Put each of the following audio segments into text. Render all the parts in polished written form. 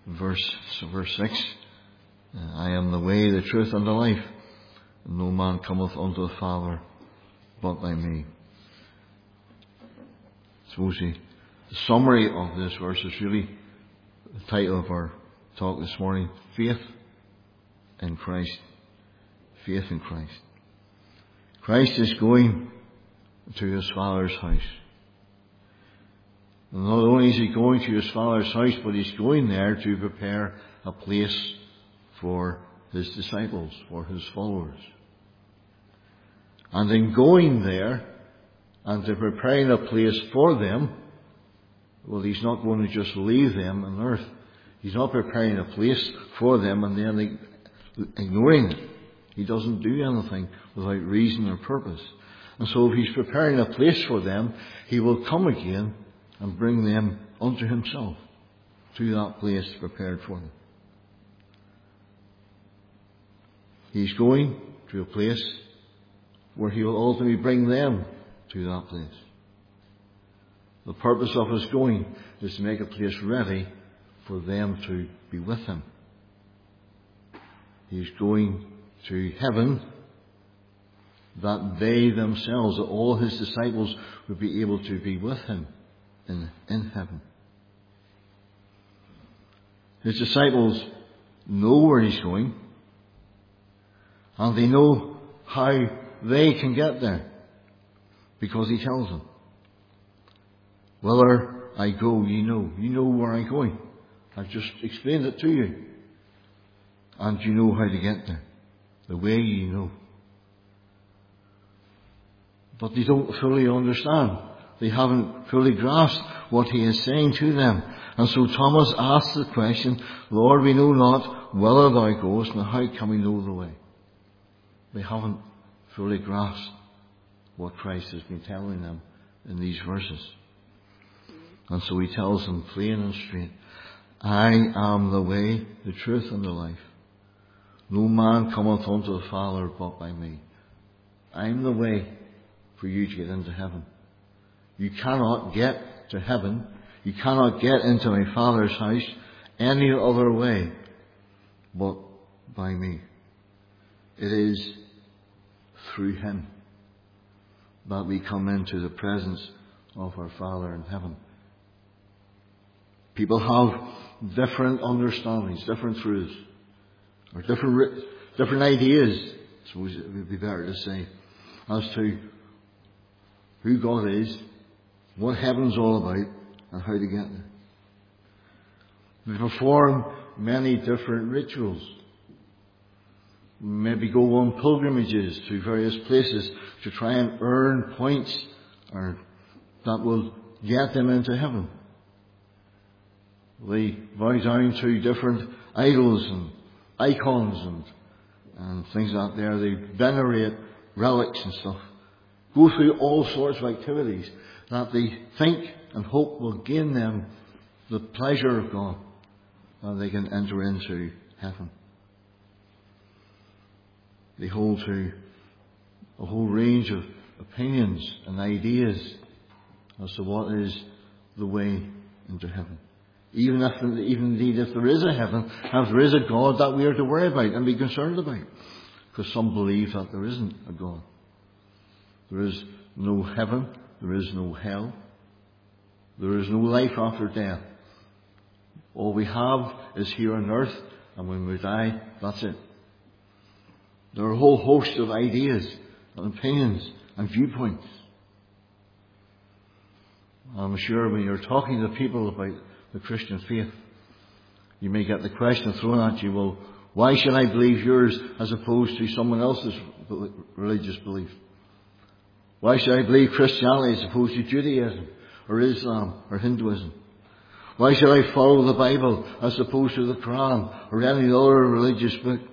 verse 6. I am the way, the truth, and the life. And no man cometh unto the Father but by me. I suppose the summary of this verse is really the title of our talk this morning. Faith in Christ. Faith in Christ. Christ is going to his Father's house. And not only is he going to his Father's house, but he's going there to prepare a place for his disciples, for his followers. And in going there and to preparing a place for them, well, he's not going to just leave them on earth. He's not preparing a place for them and then ignoring it. He doesn't do anything without reason or purpose. And so if he's preparing a place for them, he will come again and bring them unto himself, to that place prepared for them. He's going to a place where he will ultimately bring them to that place. The purpose of his going is to make a place ready for them to be with him. He's going to heaven that they themselves, that all his disciples, would be able to be with him in heaven. His disciples know where he's going, and they know how they can get there, because he tells them. Whither I go, you know where I'm going. I've just explained it to you, and you know how to get there. The way you know. But they don't fully understand. They haven't fully grasped what he is saying to them. And so Thomas asked the question, Lord, we know not whither thou goest, and how can we know the way? They haven't fully grasped what Christ has been telling them in these verses. And so he tells them plain and straight, I am the way, the truth, and the life. No man cometh unto the Father but by me. I'm the way for you to get into heaven. You cannot get to heaven. You cannot get into my Father's house any other way but by me. It is through him that we come into the presence of our Father in heaven. People have different understandings, different truths, or different ideas, I suppose it would be better to say, as to who God is, what heaven's all about, and how to get there. We perform many different rituals. Maybe go on pilgrimages to various places to try and earn points or that will get them into heaven. They bow down to different idols and icons and things out there. They venerate relics and stuff. Go through all sorts of activities that they think and hope will gain them the pleasure of God, and they can enter into heaven. They hold to a whole range of opinions and ideas as to what is the way into heaven. Even indeed if there is a heaven, if there is a God that we are to worry about and be concerned about. Because some believe that there isn't a God. There is no heaven, there is no hell, there is no life after death. All we have is here on earth, and when we die, that's it. There are a whole host of ideas and opinions and viewpoints. I'm sure when you're talking to people about the Christian faith, you may get the question thrown at you, well, why should I believe yours as opposed to someone else's religious belief? Why should I believe Christianity as opposed to Judaism or Islam or Hinduism? Why should I follow the Bible as opposed to the Quran or any other religious book?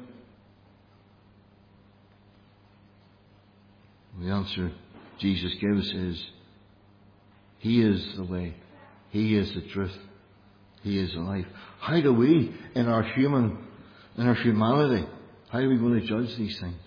The answer Jesus gives is, He is the way. He is the truth. He is the life. How do we, in our humanity, how are we going to judge these things?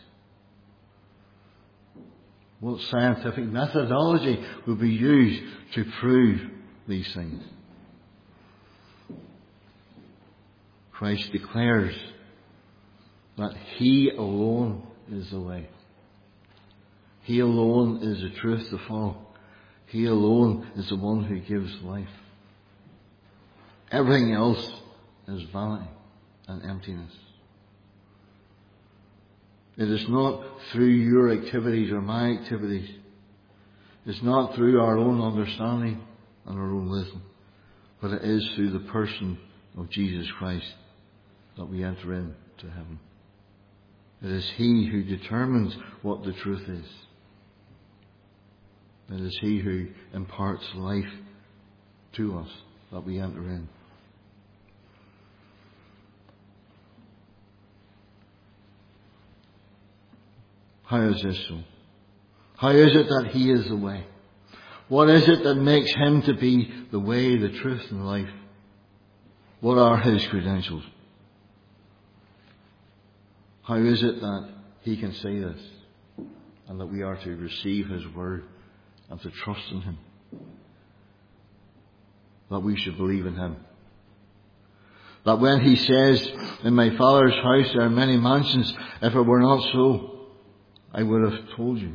What scientific methodology will be used to prove these things? Christ declares that He alone is the way. He alone is the truth to follow. He alone is the one who gives life. Everything else is vanity and emptiness. It is not through your activities or my activities. It's not through our own understanding and our own wisdom. But it is through the person of Jesus Christ that we enter into heaven. It is He who determines what the truth is. It is He who imparts life to us that we enter in. How is this so? How is it that He is the way? What is it that makes Him to be the way, the truth, and life? What are His credentials? How is it that He can say this, and that we are to receive His word and to trust in Him? That we should believe in Him. That when He says, "In my Father's house there are many mansions, if it were not so, I would have told you."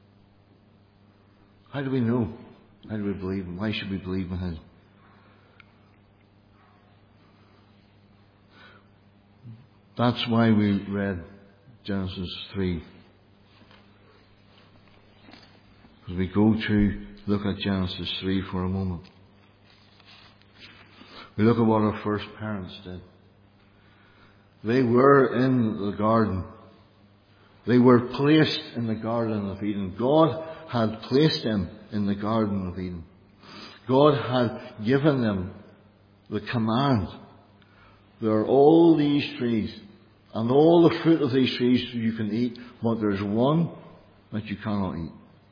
How do we know? How do we believe Him? Why should we believe in Him? That's why we read Genesis 3. As we go to look at Genesis 3 for a moment, we look at what our first parents did. They were in the garden. They were placed in the Garden of Eden. God had placed them in the Garden of Eden. God had given them the command. There are all these trees, and all the fruit of these trees you can eat, but there's one that you cannot eat.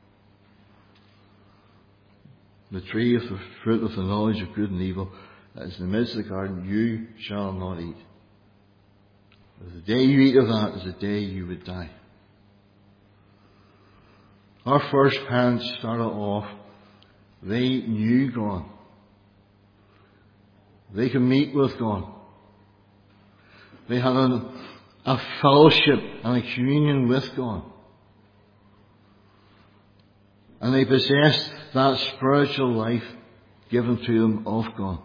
The tree of the fruit of the knowledge of good and evil that is in the midst of the garden, you shall not eat. The day you eat of that is the day you would die. Our first parents started off, they knew God. They could meet with God. They had a fellowship and a communion with God. And they possessed that spiritual life given to them of God.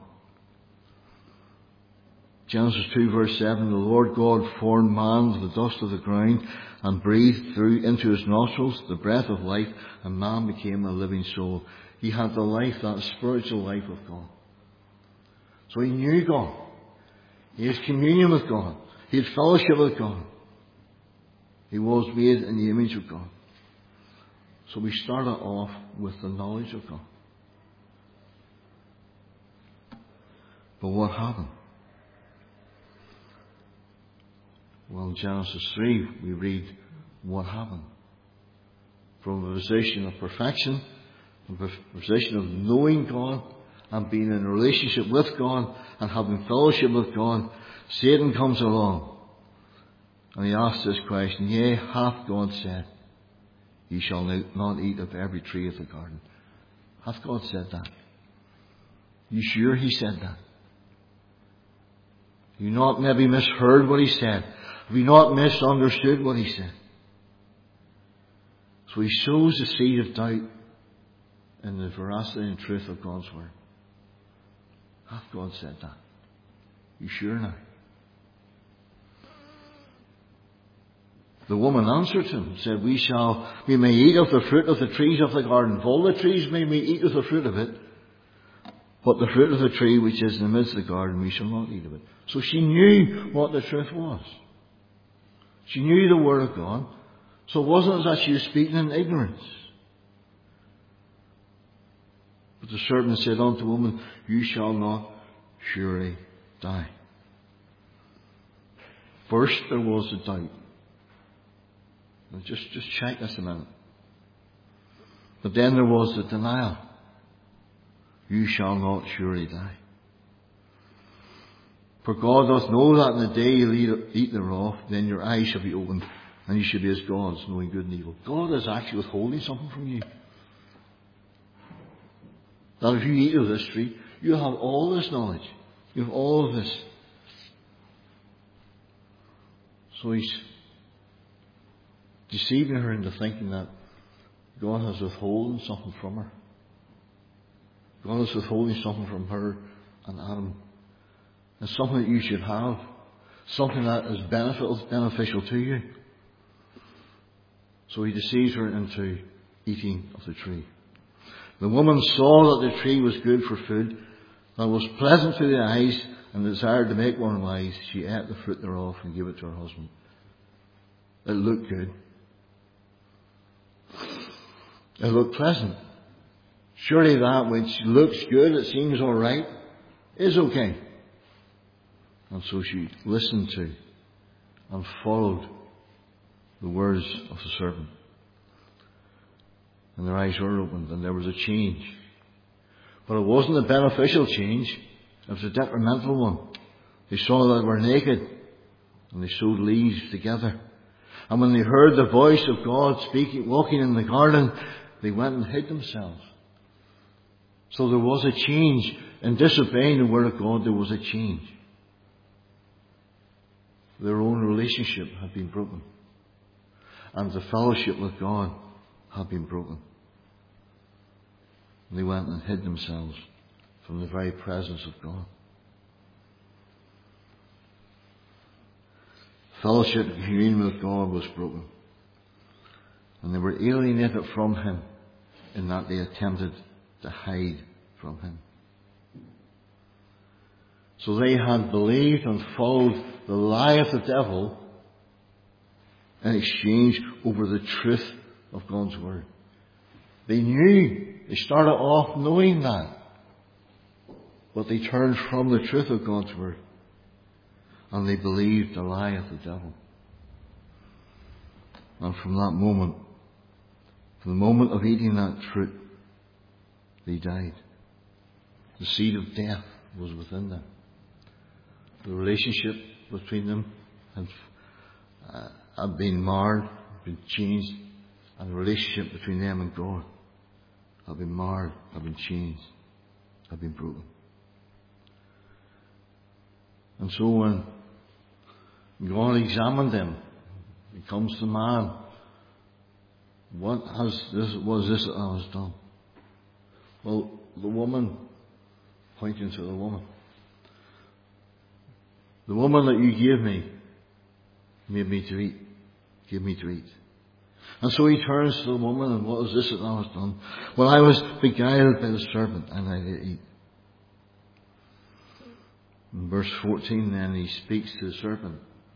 Genesis 2 verse 7, the Lord God formed man of the dust of the ground and breathed through into his nostrils the breath of life, and man became a living soul. He had the life, that spiritual life of God. So he knew God. He had communion with God. He had fellowship with God. He was made in the image of God. So we started off with the knowledge of God. But what happened? Well, in Genesis 3, we read what happened. From a position of perfection, from a position of knowing God, and being in a relationship with God, and having fellowship with God, Satan comes along. And he asks this question, yea, hath God said, ye shall not eat of every tree of the garden? Hath God said that? You sure He said that? Have you not maybe misheard what He said? Have you not misunderstood what He said? So He sows the seed of doubt in the veracity and truth of God's word. Hath God said that? You sure now? The woman answered him and said, we may eat of the fruit of the trees of the garden. Of all the trees may we eat of the fruit of it, but the fruit of the tree which is in the midst of the garden, we shall not eat of it. So she knew what the truth was. She knew the word of God. So it wasn't that she was speaking in ignorance. But the serpent said unto the woman, you shall not surely die. First there was the doubt. Now just check this a minute. But then there was the denial. You shall not surely die. For God doth know that in the day you eat thereof, then your eyes shall be opened, and you shall be as gods, knowing good and evil. God is actually withholding something from you. That if you eat of this tree, you have all this knowledge. You have all of this So he's deceiving her into thinking that God is withholding something from her. God is withholding something from her and Adam. It's something that you should have. Something that is beneficial to you. So he deceives her into eating of the tree. The woman saw that the tree was good for food, that it was pleasant to the eyes, and desired to make one wise. She ate the fruit thereof and gave it to her husband. It looked good. It looked pleasant. Surely that which looks good, it seems all right, is okay. And so she listened to and followed the words of the serpent. And their eyes were opened and there was a change. But it wasn't a beneficial change. It was a detrimental one. They saw that they were naked and they sewed leaves together. And when they heard the voice of God speaking, walking in the garden, they went and hid themselves. So there was a change. In disobeying the word of God, there was a change. Their own relationship had been broken. And the fellowship with God had been broken. And they went and hid themselves from the very presence of God. Fellowship and communion with God was broken. And they were alienated from Him in that they attempted to hide from Him. So they had believed and followed the lie of the devil in exchange over the truth of God's Word. They knew, they started off knowing that. But they turned from the truth of God's Word. And they believed the lie of the devil. And from that moment, from the moment of eating that fruit, they died. The seed of death was within them. The relationship between them had been marred, been changed, and the relationship between them and God had been marred, had been changed, had been broken. And so when God examined them, He comes to man, what was this that I was done? Well, the woman, pointing to the woman. The woman that you gave me, made me to eat, gave me to eat. And so he turns to the woman, and what is this that thou hast done? Well, I was beguiled by the serpent, and I did eat. In verse 14 then, he speaks to the serpent.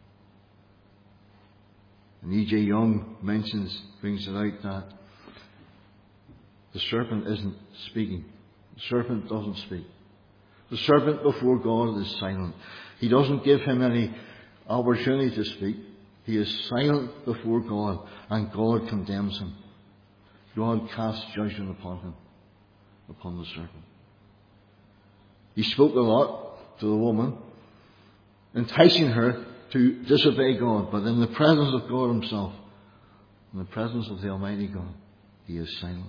And E.J. Young brings it out that the serpent isn't speaking. The serpent doesn't speak. The serpent before God is silent. He doesn't give him any opportunity to speak. He is silent before God, and God condemns him. God casts judgment upon him, upon the serpent. He spoke a lot to the woman, enticing her to disobey God, but in the presence of God Himself, in the presence of the Almighty God, He is silent.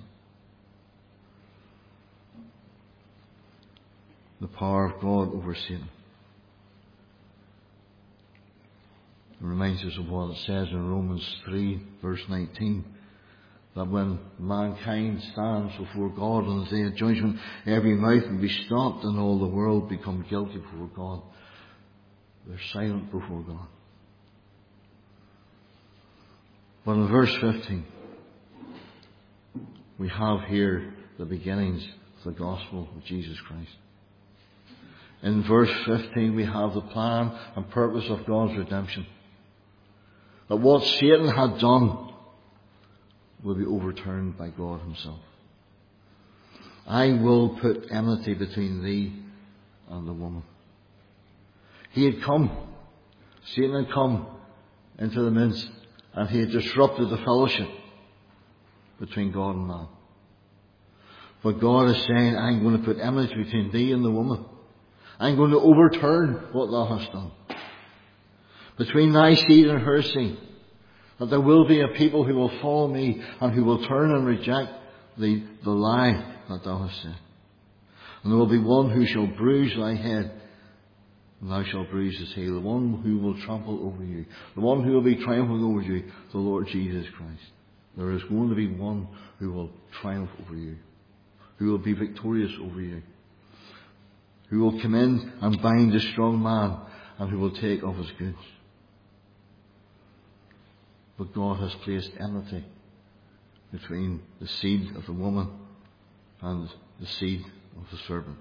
The power of God over Satan. It reminds us of what it says in Romans 3 verse 19, that when mankind stands before God on the day of judgment, every mouth will be stopped and all the world become guilty before God. They're silent before God. But in verse 15, we have here the beginnings of the gospel of Jesus Christ. In verse 15 we have the plan and purpose of God's redemption. That what Satan had done will be overturned by God Himself. I will put enmity between thee and the woman. He had come, Satan had come into the midst, and he had disrupted the fellowship between God and man. But God is saying, I'm going to put enmity between thee and the woman. I'm going to overturn what thou hast done. Between thy seed and her seed. That there will be a people who will follow me and who will turn and reject the lie that thou hast said. And there will be one who shall bruise thy head, and thou shalt bruise his heel. The one who will trample over you, the one who will be triumphant over you, the Lord Jesus Christ. There is going to be one who will triumph over you, who will be victorious over you, who will come in and bind the strong man, and who will take of his goods. But God has placed enmity between the seed of the woman and the seed of the serpent.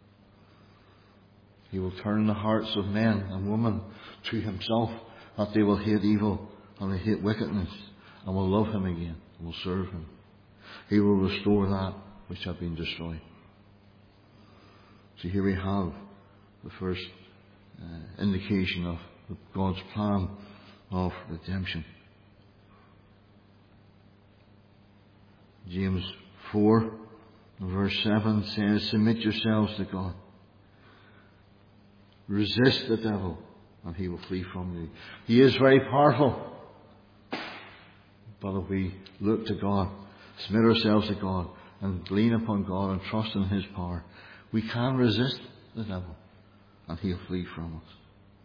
He will turn the hearts of men and women to himself, that they will hate evil and they hate wickedness, and will love him again and will serve him. He will restore that which had been destroyed. So here we have the first indication of God's plan of redemption. James 4 verse 7 says, submit yourselves to God. Resist the devil and he will flee from you. He is very powerful. But if we look to God, submit ourselves to God, and lean upon God and trust in his power, we can resist the devil and he'll flee from us.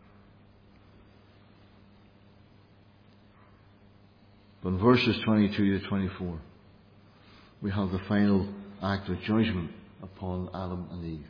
But in verses 22 to 24, we have the final act of judgment upon Adam and Eve.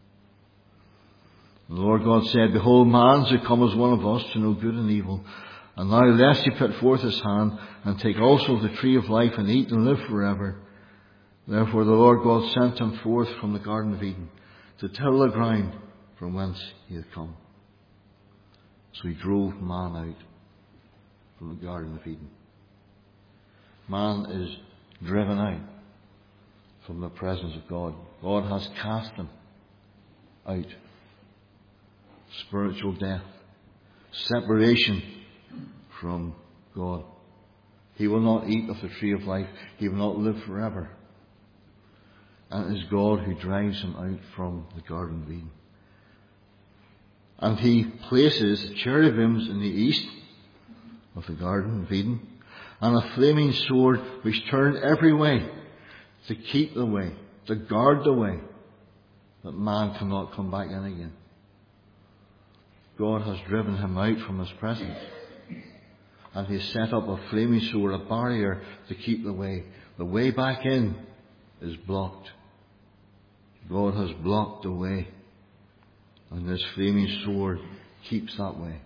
And the Lord God said, behold, man shall come as one of us to know good and evil. And now lest he put forth his hand and take also the tree of life and eat and live forever. Therefore the Lord God sent him forth from the Garden of Eden to till the ground from whence he had come. So he drove man out from the Garden of Eden. Man is driven out from the presence of God. God has cast him out. Spiritual death, separation from God. He will not eat of the tree of life. He will not live forever. And it is God who drives him out from the Garden of Eden. And he places cherubims in the east of the Garden of Eden, and a flaming sword which turned every way to keep the way, to guard the way, that man cannot come back in again. God has driven him out from his presence, and he has set up a flaming sword, a barrier to keep the way. The way back in is blocked. God has blocked the way, and this flaming sword keeps that way,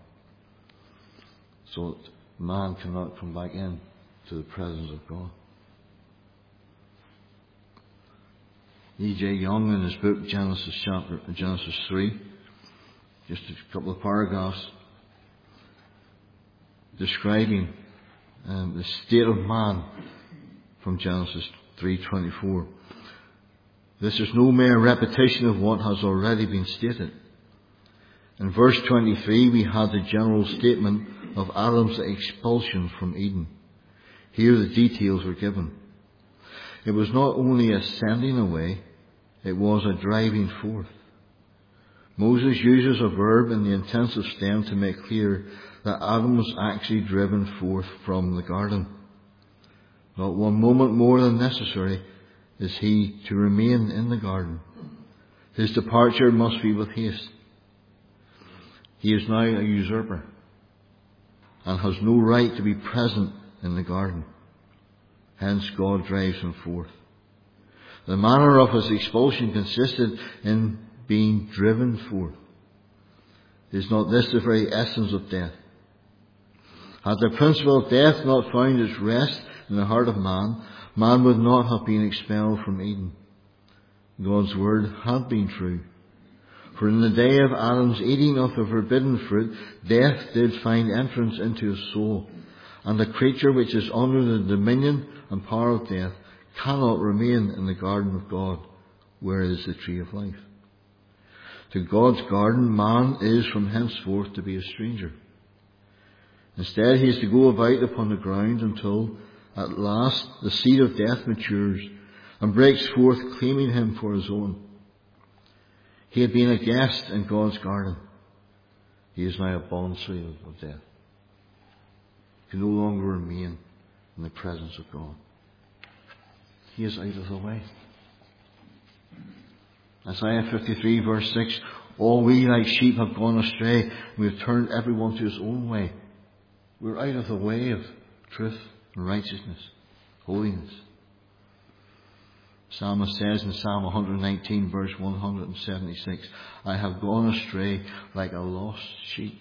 so that man cannot come back in to the presence of God. E.J. Young, in his book Genesis 3, just a couple of paragraphs describing the state of man from Genesis 3:24. This is no mere repetition of what has already been stated. In verse 23 we had the general statement of Adam's expulsion from Eden. Here the details were given. It was not only a sending away, it was a driving forth. Moses uses a verb in the intensive stem to make clear that Adam was actually driven forth from the garden. Not one moment more than necessary is he to remain in the garden. His departure must be with haste. He is now a usurper and has no right to be present in the garden. Hence God drives him forth. The manner of his expulsion consisted in being driven forth. Is not this the very essence of death? Had the principle of death not found its rest in the heart of man, man would not have been expelled from Eden. God's word had been true. For in the day of Adam's eating of the forbidden fruit, death did find entrance into his soul, and the creature which is under the dominion and power of death cannot remain in the garden of God, where is the tree of life. To God's garden, man is from henceforth to be a stranger. Instead, he is to go about upon the ground until, at last, the seed of death matures and breaks forth, claiming him for his own. He had been a guest in God's garden. He is now a bondslave of death. He can no longer remain in the presence of God. He is out of the way. Isaiah 53 verse 6, All we like sheep have gone astray. We have turned everyone to his own way. We're out of the way of truth and righteousness, holiness. Psalmist says in Psalm 119 verse 176, I have gone astray like a lost sheep.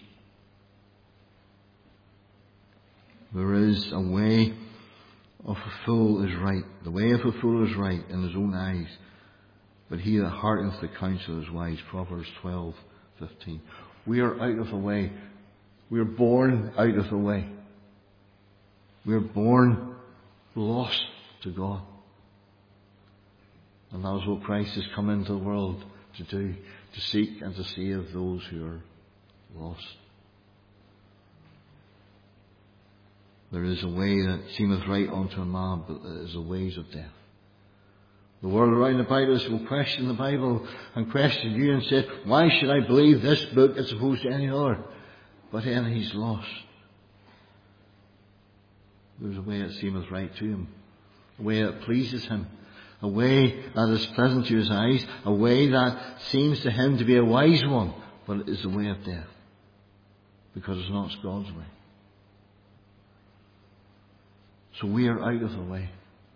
There is a way of a fool is right. The way of a fool is right in his own eyes, but he that hearkens the counsel is wise. Proverbs 12:15. We are out of the way. We are born out of the way. We are born lost to God. And that is what Christ has come into the world to do, to seek and to save those who are lost. There is a way that seemeth right unto a man, but it is the ways of death. The world around about us will question the Bible and question you and say, why should I believe this book as opposed to any other? But then he's lost. There's a way that seemeth right to him, a way that pleases him, a way that is pleasant to his eyes, a way that seems to him to be a wise one, but it is the way of death, because it's not God's way. So we are out of the way.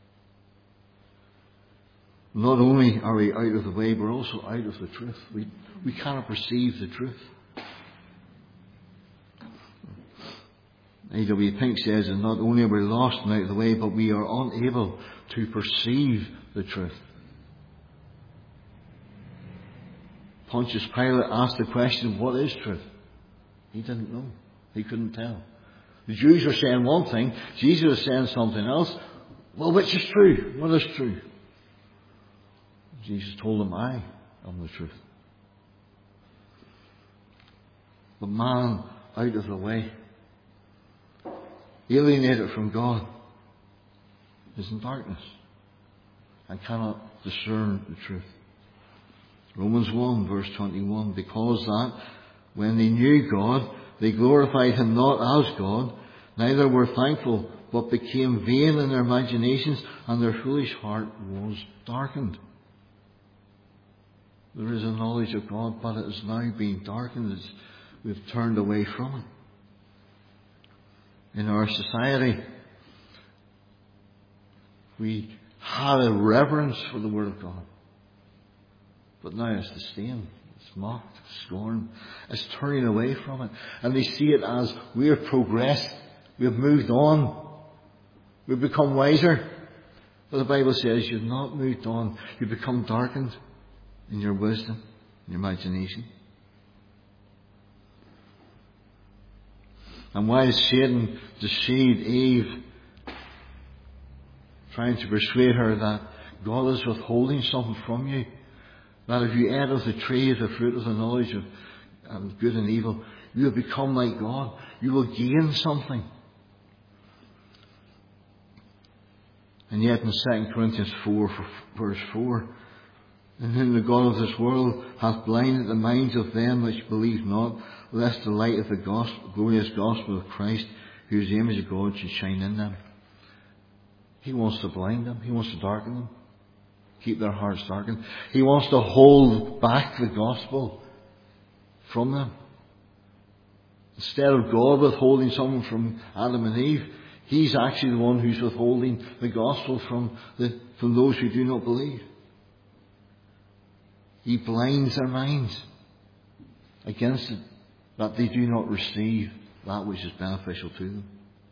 Not only are we out of the way, we're also out of the truth. We cannot perceive the truth. A.W. Pink says that not only are we lost and out of the way, but we are unable to perceive the truth. Pontius Pilate asked the question, what is truth? He didn't know. He couldn't tell. The Jews were saying one thing, Jesus was saying something else. Well, which is true? What is true? Jesus told them, I am the truth. But man out of the way, alienated from God, is in darkness and cannot discern the truth. Romans 1 verse 21, because that when they knew God, they glorified him not as God, neither were thankful, but became vain in their imaginations, and their foolish heart was darkened. There is a knowledge of God, but it is now being darkened as we've turned away from it. In our society, we had a reverence for the Word of God. But now it's disdain, it's mocked, scorn. It's turning away from it. And they see it as we have progressed, we have moved on, we've become wiser. But the Bible says you've not moved on, you've become darkened in your wisdom, in your imagination. And while Satan deceived Eve, trying to persuade her that God is withholding something from you, that if you ate of the tree of the fruit of the knowledge of good and evil, you will become like God. You will gain something. And yet in 2 Corinthians 4 verse 4, in whom the God of this world hath blinded the minds of them which believe not, lest the light of the glorious gospel of Christ, whose image of God, should shine in them. He wants to blind them. He wants to darken them. Keep their hearts darkened. He wants to hold back the gospel from them. Instead of God withholding something from Adam and Eve, He's actually the one who's withholding the gospel from those who do not believe. He blinds their minds against it, that they do not receive that which is beneficial to them.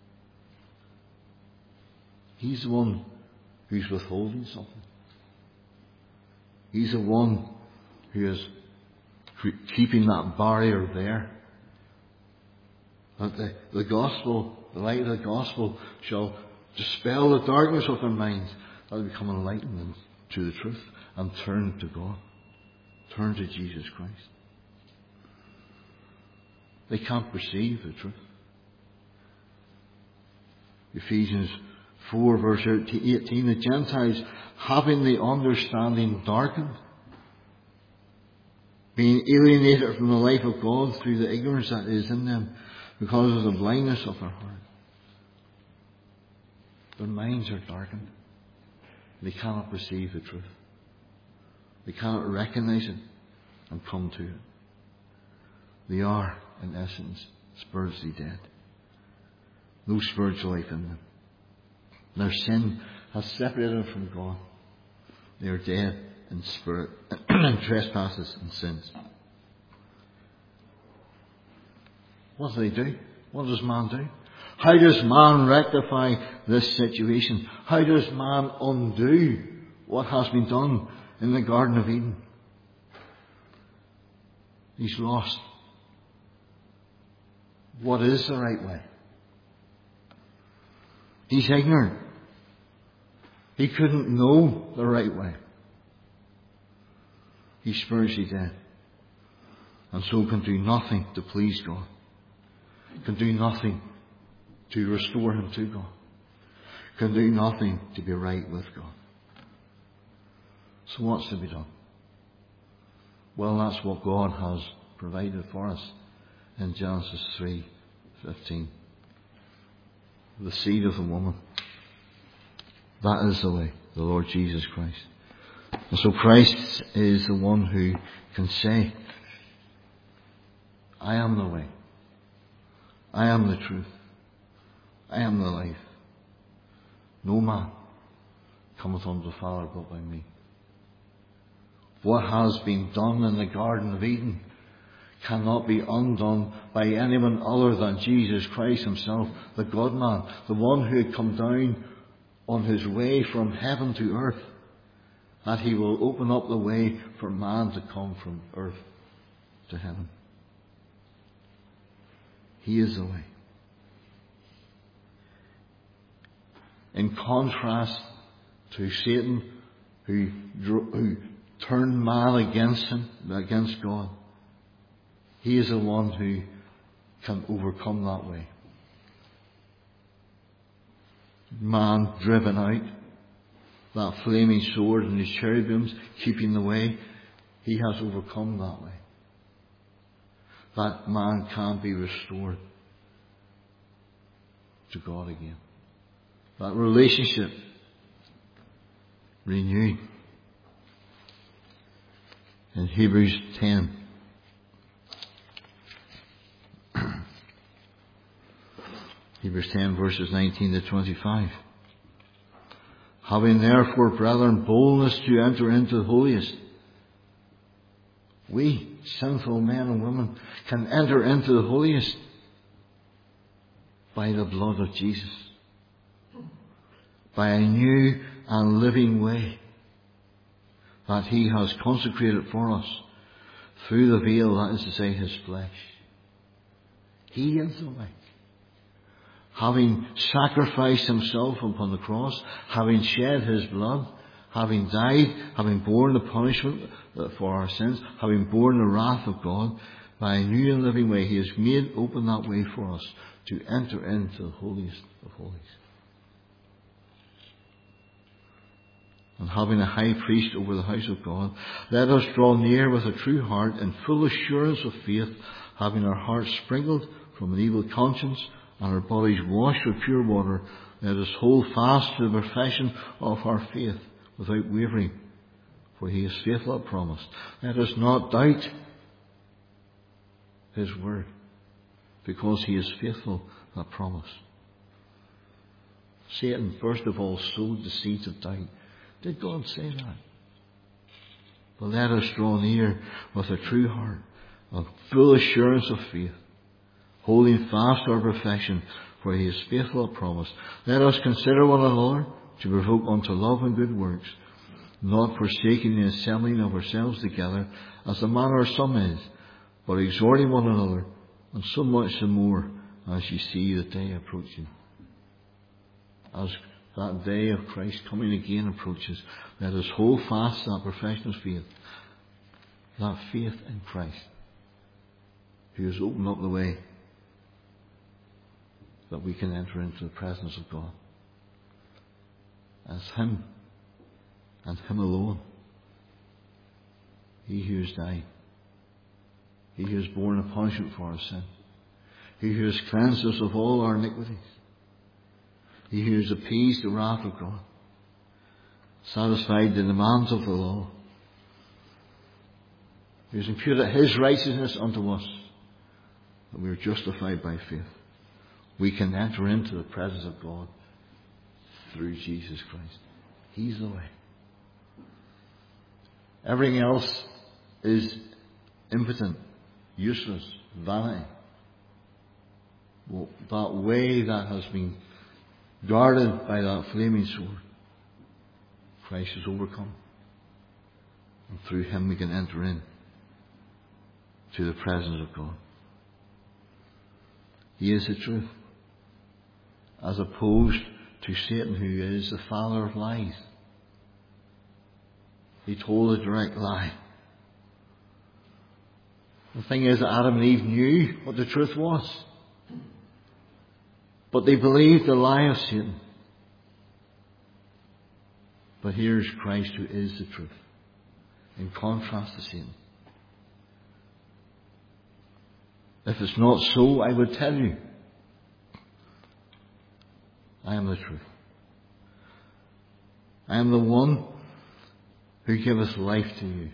He's the one who's withholding something. He's the one who is keeping that barrier there. That the gospel, the light of the gospel, shall dispel the darkness of their minds, that they become enlightened to the truth and turn to God. Turn to Jesus Christ. They can't perceive the truth. Ephesians 4 verse 18, the Gentiles having the understanding darkened, being alienated from the life of God through the ignorance that is in them, because of the blindness of their heart. Their minds are darkened. They cannot perceive the truth. They cannot recognize it and come to it. They are, in essence, spiritually dead. No spiritual life in them. Their sin has separated them from God. They are dead in spirit, in trespasses and sins. What do they do? What does man do? How does man rectify this situation? How does man undo what has been done in the Garden of Eden? He's lost. What is the right way? He's ignorant. He couldn't know the right way. He's spiritually dead. And so can do nothing to please God. Can do nothing to restore him to God. Can do nothing to be right with God. So what's to be done? Well, that's what God has provided for us in Genesis 3:15. The seed of the woman. That is the way, the Lord Jesus Christ. And so Christ is the one who can say, I am the way. I am the truth. I am the life. No man cometh unto the Father but by me. What has been done in the Garden of Eden cannot be undone by anyone other than Jesus Christ himself, the God-man, the one who had come down on his way from heaven to earth, that he will open up the way for man to come from earth to heaven. He is the way. In contrast to Satan, who turned man against him, against God, he is the one who can overcome that way. Man driven out, that flaming sword and his cherubims keeping the way, he has overcome that way. That man can be restored to God again. That relationship renewed. In Hebrews 10. Hebrews 10 verses 19 to 25. Having therefore, brethren, boldness to enter into the holiest. We, sinful men and women, can enter into the holiest by the blood of Jesus. By a new and living way that he has consecrated for us through the veil, that is to say, his flesh. He is the way. Having sacrificed himself upon the cross, having shed his blood, having died, having borne the punishment for our sins, having borne the wrath of God, by a new and living way, he has made open that way for us to enter into the holiest of holies. And having a high priest over the house of God, let us draw near with a true heart in full assurance of faith, having our hearts sprinkled from an evil conscience and our bodies washed with pure water. Let us hold fast to the profession of our faith without wavering, for he is faithful that promised. Let us not doubt his word, because he is faithful that promised. Satan, first of all, sowed the seeds of doubt. Did God say that? But let us draw near with a true heart, of full assurance of faith, holding fast our profession, for he is faithful that promised. Let us consider one another to provoke unto love and good works, not forsaking the assembling of ourselves together, as the manner of some is, but exhorting one another, and so much the more as ye see the day approaching. As that day of Christ coming again approaches, let us hold fast that profession of faith, that faith in Christ, who has opened up the way that we can enter into the presence of God. As him and him alone. He who has died. He who has borne the punishment for our sin. He who has cleansed us of all our iniquities. He who has appeased the wrath of God. Satisfied the demands of the law. Who has imputed his righteousness unto us. that we are justified by faith. We can enter into the presence of God through Jesus Christ. He's the way. Everything else is impotent, useless, vanity. Well, that way that has been guarded by that flaming sword, Christ has overcome. And through him we can enter in to the presence of God. He is the truth, as opposed to Satan, who is the father of lies. He told a direct lie. The thing is that Adam and Eve knew what the truth was, but they believed the lie of Satan. But here's Christ, who is the truth, in contrast to Satan. If it's not so, I would tell you, I am the truth. I am the one who giveth life to you.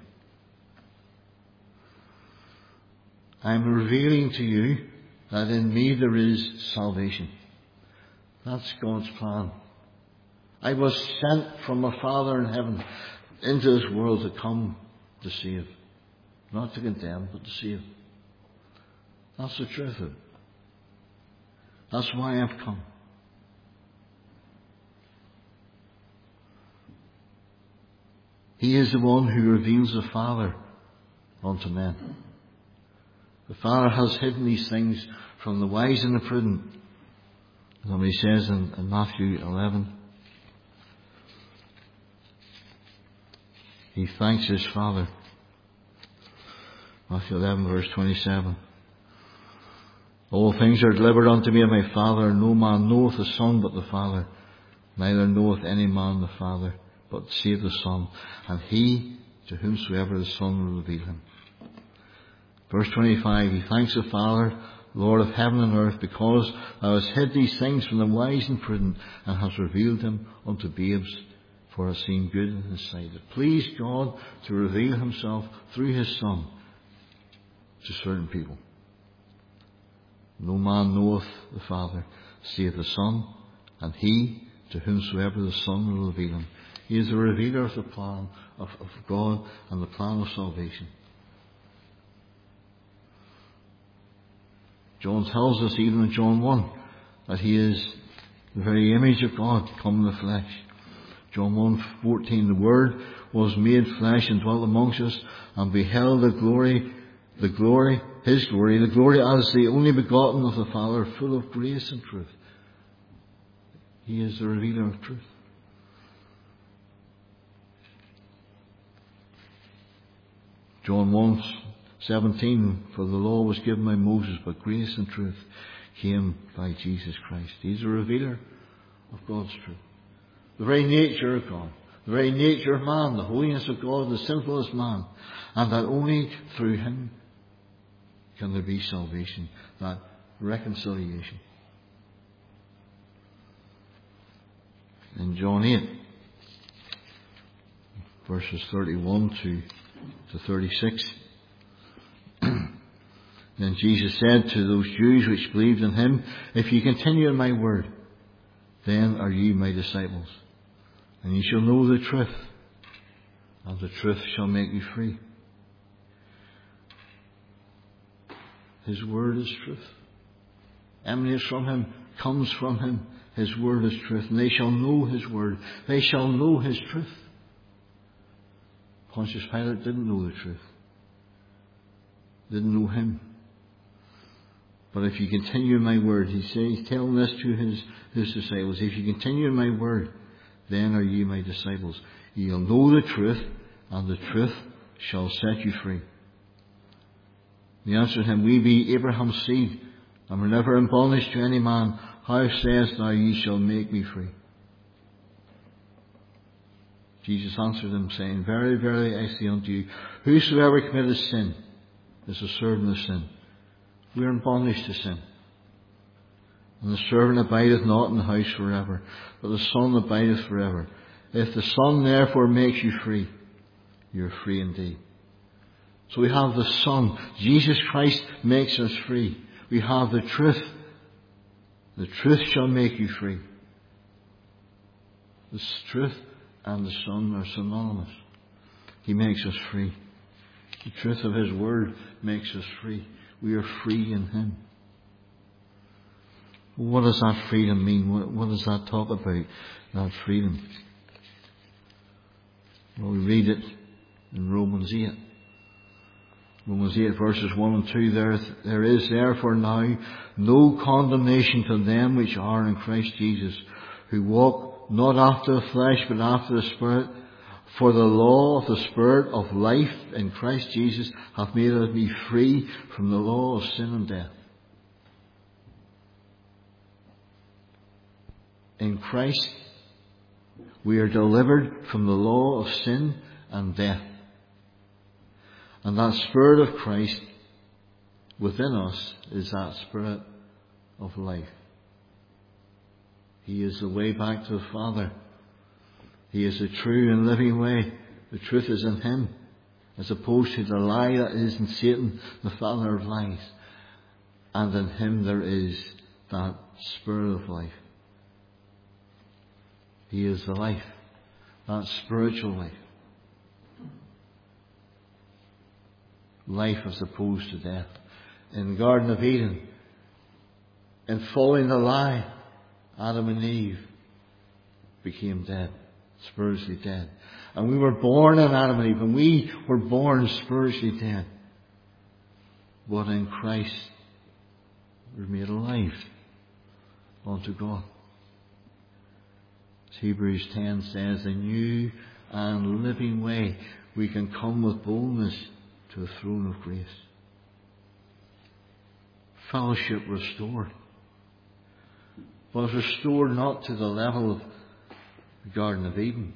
I am revealing to you that in me there is salvation. That's God's plan. I was sent from my Father in heaven into this world to come to save. Not to condemn, but to save. That's the truth of it. That's why I've come. He is the one who reveals the Father unto men. The Father has hidden these things from the wise and the prudent. Somebody says in Matthew 11, he thanks his Father. Matthew 11 verse 27. All things are delivered unto me of my Father, and no man knoweth the Son but the Father, neither knoweth any man the Father, but save the Son, and he to whomsoever the Son will reveal him. Verse 25, he thanks the Father, Lord of heaven and earth, because thou hast hid these things from the wise and prudent, and hast revealed them unto babes, for it seemed good in his sight. It pleased God to reveal himself through his Son to certain people. No man knoweth the Father, save the Son, and he to whomsoever the Son will reveal him. He is the revealer of the plan of God and the plan of salvation. John tells us, even in John 1, that he is the very image of God come in the flesh. John 1:14, the Word was made flesh and dwelt amongst us, and beheld his glory as the only begotten of the Father, full of grace and truth. He is the revealer of truth. John 1:17, for the law was given by Moses, but grace and truth came by Jesus Christ. He's a revealer of God's truth. The very nature of God, the very nature of man, the holiness of God, the sinfulness of man, and that only through him can there be salvation, that reconciliation. In John 8, verses 31 to 36, then Jesus said to those Jews which believed in him, if ye continue in my word, then are ye my disciples, and ye shall know the truth, and the truth shall make you free. His word is truth. Emanates from him, comes from him. His word is truth, and they shall know his word. They shall know his truth. Pontius Pilate didn't know the truth. Didn't know him. But if you continue in my word, he's telling this to his disciples, if you continue in my word, then are ye my disciples. You'll know the truth, and the truth shall set you free. They answered him, we be Abraham's seed, and were never in bondage to any man. How sayest thou, ye shall make me free? Jesus answered them, saying, verily, verily, I say unto you, whosoever committeth sin is a servant of sin. We are in bondage to sin. And the servant abideth not in the house forever, but the Son abideth forever. If the Son therefore makes you free, you are free indeed. So we have the Son. Jesus Christ makes us free. We have the truth. The truth shall make you free. The truth and the Son are synonymous. He makes us free. The truth of His Word makes us free. We are free in Him. What does that freedom mean? What does that talk about, that freedom? Well, we read it in Romans 8. Romans 8 verses 1 and 2. There is therefore now no condemnation to them which are in Christ Jesus, who walk not after the flesh but after the Spirit. For the law of the Spirit of life in Christ Jesus hath made me free from the law of sin and death. In Christ we are delivered from the law of sin and death. And that Spirit of Christ within us is that Spirit of life. He is the way back to the Father. He is the true and living way. The truth is in Him, as opposed to the lie that is in Satan, the father of lies. And in Him there is that Spirit of life. He is the life, that spiritual life. Life as opposed to death. In the Garden of Eden, in following the lie, Adam and Eve became dead, spiritually dead. And we were born in Adam and Eve, and we were born spiritually dead. But in Christ, we're made alive unto God. As Hebrews 10 says, a new and living way we can come with boldness to the throne of grace. Fellowship restored. But restored not to the level of the Garden of Eden,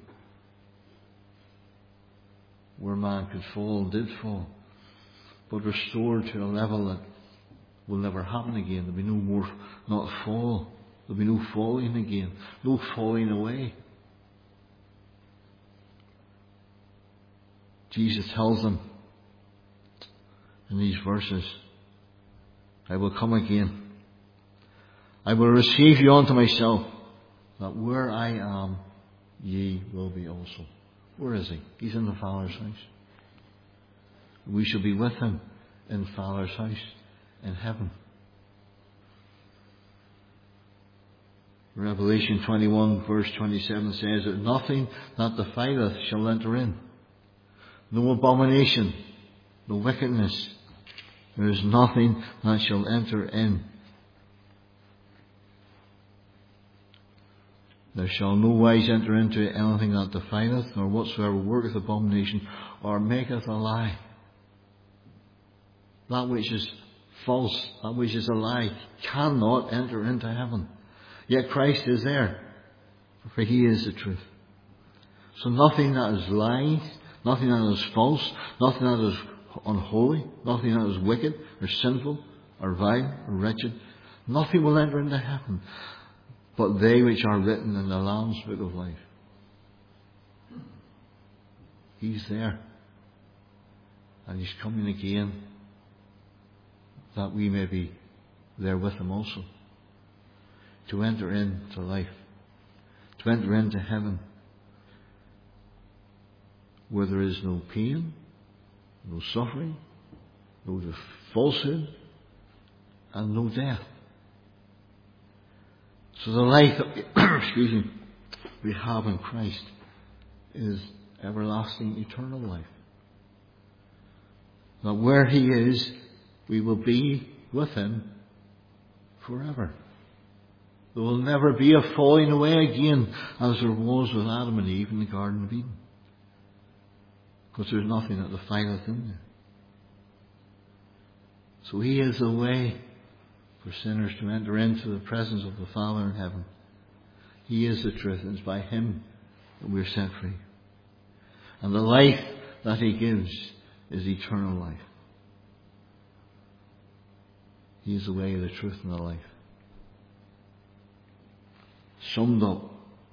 where man could fall and did fall, but restored to a level that will never happen again. There'll be no more, not fall. There'll be no falling again. No falling away. Jesus tells them in these verses, I will come again. I will receive you unto myself, that where I am, ye will be also. Where is He? He's in the Father's house. We shall be with Him in the Father's house in heaven. Revelation 21 verse 27 says that nothing that defileth shall enter in. No abomination, no wickedness. There is nothing that shall enter in. There shall no wise enter into anything that defileth, nor whatsoever worketh abomination, or maketh a lie. That which is false, that which is a lie, cannot enter into heaven. Yet Christ is there, for He is the truth. So nothing that is lies, nothing that is false, nothing that is unholy, nothing that is wicked, or sinful, or vile, or wretched, nothing will enter into heaven, but they which are written in the Lamb's book of life. He's there. And He's coming again, that we may be there with Him also. To enter into life. To enter into heaven. Where there is no pain, no suffering, no falsehood, and no death. So the life we have in Christ is everlasting, eternal life. That where He is, we will be with Him forever. There will never be a falling away again as there was with Adam and Eve in the Garden of Eden. Because there's nothing that defileth in there. So He is the way for sinners to enter into the presence of the Father in heaven. He is the truth, and it's by Him that we are set free. And the life that He gives is eternal life. He is the way, the truth, and the life. Summed up,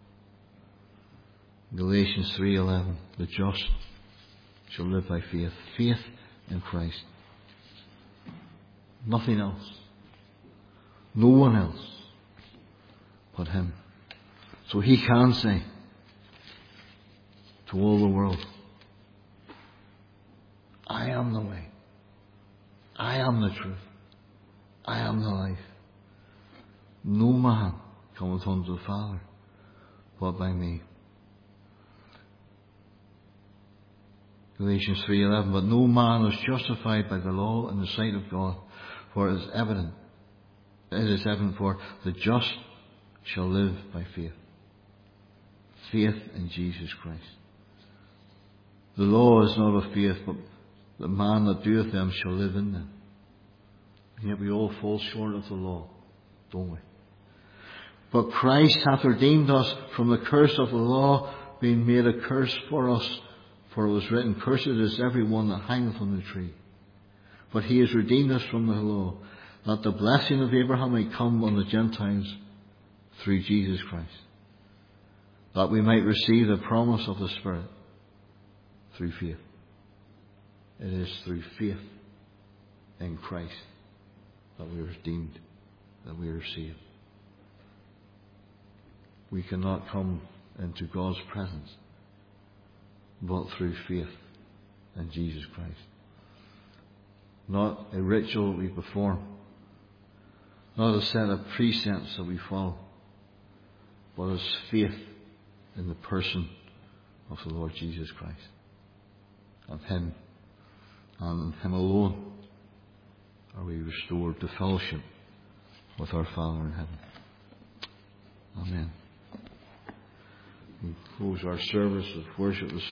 Galatians 3:11, the just shall live by faith. Faith in Christ. Nothing else. No one else but him. So he can say to all the world, I am the way. I am the truth. I am the life. No man cometh unto the Father but by me. Galatians 3:11, but no man is justified by the law in the sight of God, for it is evident for the just shall live by faith. Faith in Jesus Christ. The law is not of faith, but the man that doeth them shall live in them. And yet we all fall short of the law, don't we? But Christ hath redeemed us from the curse of the law, being made a curse for us. For it was written, cursed is every one that hangeth on the tree. But he has redeemed us from the law, that the blessing of Abraham might come on the Gentiles through Jesus Christ, that we might receive the promise of the Spirit through faith. It is through faith in Christ that we are redeemed, that we are saved. We cannot come into God's presence but through faith in Jesus Christ. Not a ritual we perform, not a set of precepts that we follow, but as faith in the person of the Lord Jesus Christ. And Him, and in Him alone, are we restored to fellowship with our Father in heaven. Amen. We close our service of worship this